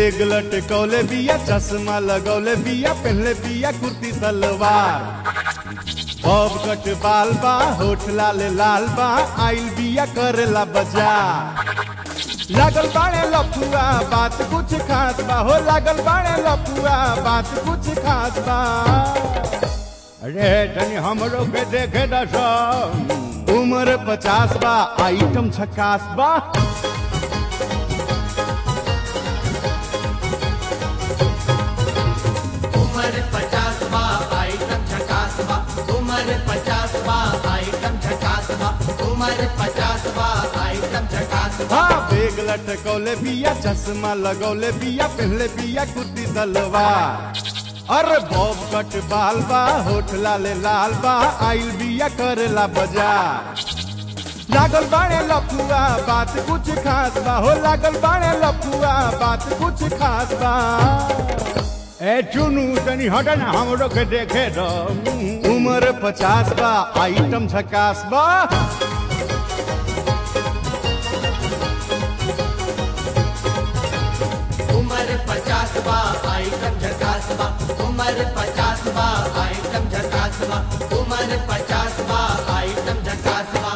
Bag लटकौले बिया, चश्मा लगौले बिया, पहनले बिया कुर्ती सलवार। बब कट बाल बा, होठ लाल लाल बा, आइल बिया करेला बाजार। लागल बाड़े लफुआ, बात कुछ खास बा हो, लागल बाड़े लफुआ, बात कुछ खास बा। अरे तनी हमरो के देखे दस, उम्र 50 बा, आइटम झकास बा। उम्र 50 बा, आइटम झकास बा। उम्र 50 बा, आइटम झकास बा। उम्र 50 बा, आइटम झकास बा। बेग लटकौले बिया, चश्मा लगौले बिया, पहनले बिया कुर्ती सलवार। अरे बॉब कट बाल बा, होठ लाल लाल बा, आइल बिया करेला बाजार। लागल बाड़े लफुआ, बात कुछ खास बा हो, लागल बाड़े लफुआ, बात कुछ खास बा। ए चुनू तनी हट ना, हमरो के देखे दो। उम्र 50 बा, आइटम झकास बा। उम्र 50 बा, आइटम झकास बा। उम्र 50 बा, आइटम झकास बा। उम्र 50 बा, आइटम झकास बा।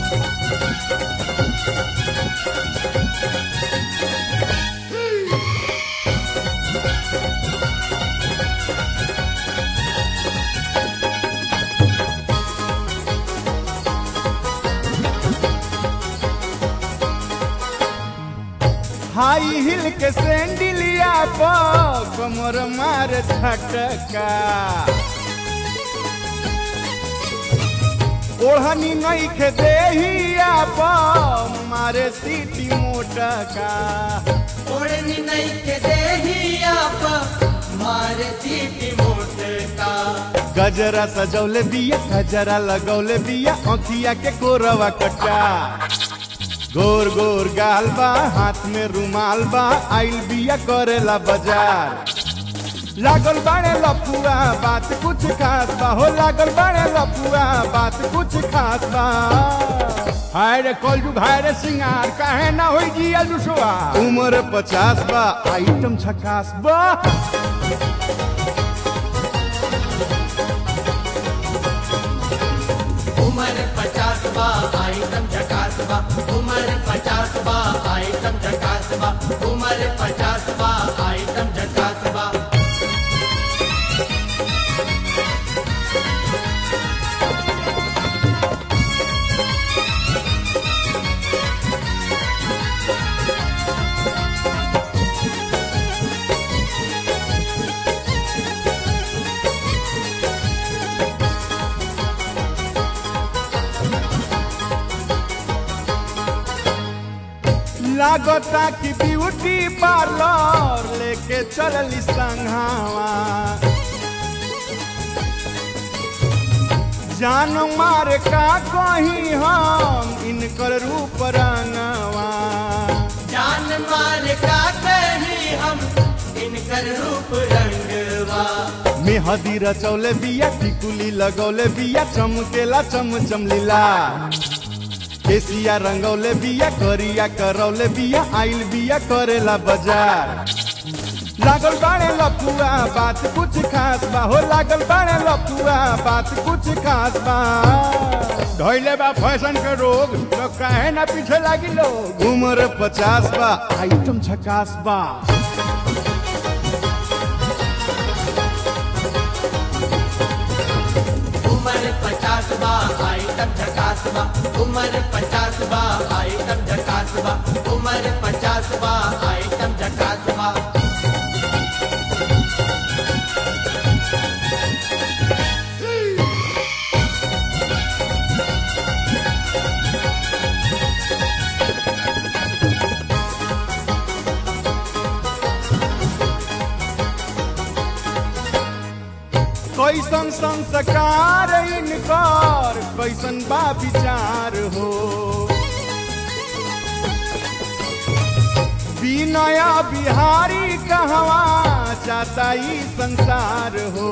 हाई हिल के सैंडलिया पर कमर मार झटका। ओढ़नी नहीं के देहिया पर मारे सीटी मोटका। ओढ़नी नहीं के देहिया पर मारे सीटी मोटका। गजरा सजौले बिया, गजरा लगौले बिया, आँखिया के कोरवा कटा। गोर गोर गाल बा, हाथ में रुमाल बा, आइल बिया करेला बाजार। लागल बाड़े लफुआ, बात कुछ खास बा हो, लागल बाड़े लफुआ, बात कुछ खास बा। हाय रे कलजू, हाय रे सिंगार, काहे ना होई जिया लुसवा। उम्र 50 बा, आइटम झकास बा। उम्र 50 बा, आइटम झकास बा। उम्र 50 बा, आइटम झकास बा। उम्र 50 बा, आइटम झकास बा। लागता कि ब्यूटी पार्लर लेके चलली संघावा। जान मार का कहीं हम इनकर रूप रंगवा। जान मार का कहीं हम इनकर रूप रंगवा। मेहदी रचौले बिया, टिकुली लगौले बिया, चमकेला चमचम लीला। केसिया रंगौले बिया, करिया करौले बिया, आइल बिया करेला बाजार। लागल बाड़े लफुआ, बात कुछ खास बा हो, लागल बाड़े लफुआ, बात कुछ खास बा। धइले बा फैशन के रोग, तो काहे ना पीछे लागी लोग। उम्र 50 बा, आइटम झकास बा। उम्र 50 बा, आइटम झकास बा। उम्र 50 बा, आइटम झकास बा। उम्र 50 बा, आइटम झकास बा। कैसन संस्कार इनकर, कैसन बा विचार हो। विनया बिहारी कहवा जाता ई संसार हो।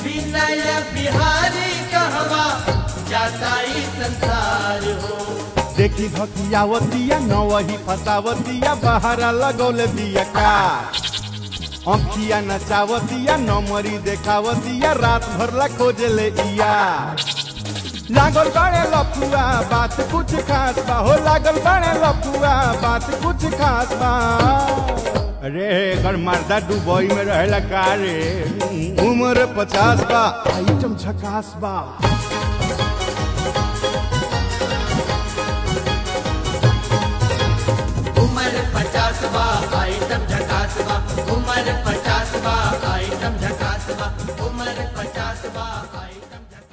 विनय बिहारी कहवा जाता ई संसार हो। देखी धकियावतिया न वही फसावतिया बहारा लगौले बिया का अंकिया नचावतिया न मरी देखावतिया रात भरला खोजले इया लागल बाड़े लफुआ बात कुछ खास बा हो लागल बाड़े लफुआ बात कुछ खास बा अरे एकर मर्दा दुबई में रहेला का रे उम्र 50 बा आइटम झकास बा उम्र 50 बा आइटम झकास बा उम्र 50 बा आइटम झकास बा उम्र 50 बा आइटम